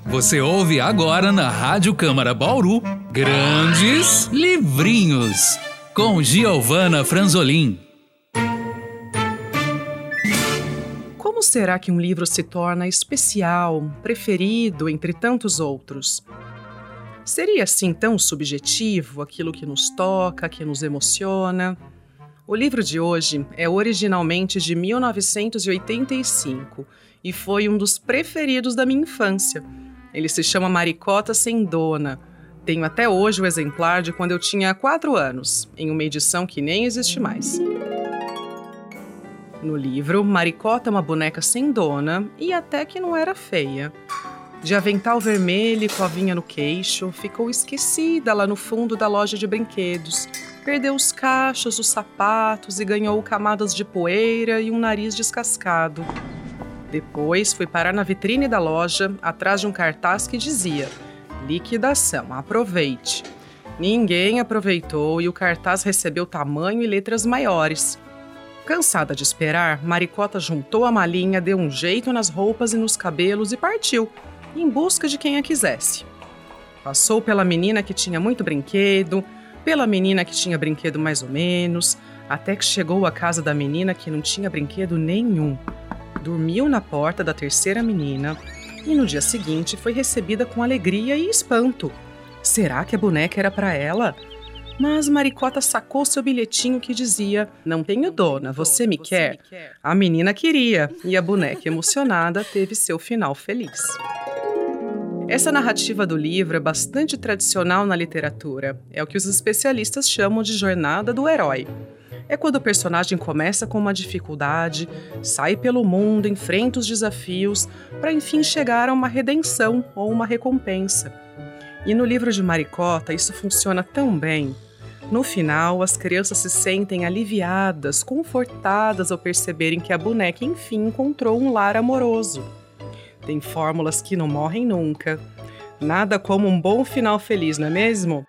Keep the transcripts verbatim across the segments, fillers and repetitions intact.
Você ouve agora na Rádio Câmara Bauru Grandes Livrinhos, com Giovana Franzolin. Como será que um livro se torna especial, preferido entre tantos outros? Seria assim tão subjetivo aquilo que nos toca, que nos emociona? O livro de hoje é originalmente de mil novecentos e oitenta e cinco e foi um dos preferidos da minha infância. Ele se chama Maricota Sem Dona. Tenho até hoje o exemplar de quando eu tinha quatro anos, em uma edição que nem existe mais. No livro, Maricota é uma boneca sem dona e até que não era feia. De avental vermelho e covinha no queixo, ficou esquecida lá no fundo da loja de brinquedos. Perdeu os cachos, os sapatos e ganhou camadas de poeira e um nariz descascado. Depois foi parar na vitrine da loja, atrás de um cartaz que dizia: liquidação, aproveite. Ninguém aproveitou e o cartaz recebeu tamanho e letras maiores. Cansada de esperar, Maricota juntou a malinha, deu um jeito nas roupas e nos cabelos e partiu, em busca de quem a quisesse. Passou pela menina que tinha muito brinquedo, pela menina que tinha brinquedo mais ou menos, até que chegou à casa da menina que não tinha brinquedo nenhum. Dormiu na porta da terceira menina e no dia seguinte foi recebida com alegria e espanto. Será que a boneca era para ela? Mas Maricota sacou seu bilhetinho que dizia: não tenho dona, você me quer? A menina queria e a boneca emocionada teve seu final feliz. Essa narrativa do livro é bastante tradicional na literatura. É o que os especialistas chamam de jornada do herói. É quando o personagem começa com uma dificuldade, sai pelo mundo, enfrenta os desafios, para enfim chegar a uma redenção ou uma recompensa. E no livro de Maricota isso funciona tão bem. No final, as crianças se sentem aliviadas, confortadas ao perceberem que a boneca enfim encontrou um lar amoroso. Tem fórmulas que não morrem nunca. Nada como um bom final feliz, não é mesmo?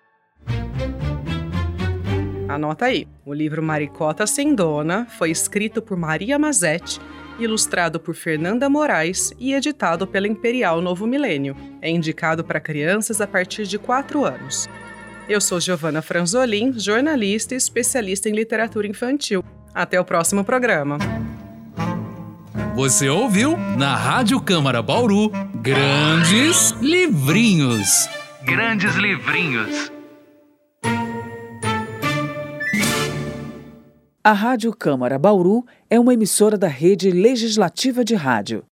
Anota aí, o livro Maricota Sem Dona foi escrito por Maria Mazetti, ilustrado por Fernanda Moraes e editado pela Imperial Novo Milênio. É indicado para crianças a partir de quatro anos. Eu sou Giovana Franzolin, jornalista e especialista em literatura infantil. Até o próximo programa. Você ouviu na Rádio Câmara Bauru Grandes Livrinhos. Grandes Livrinhos. A Rádio Câmara Bauru é uma emissora da Rede Legislativa de Rádio.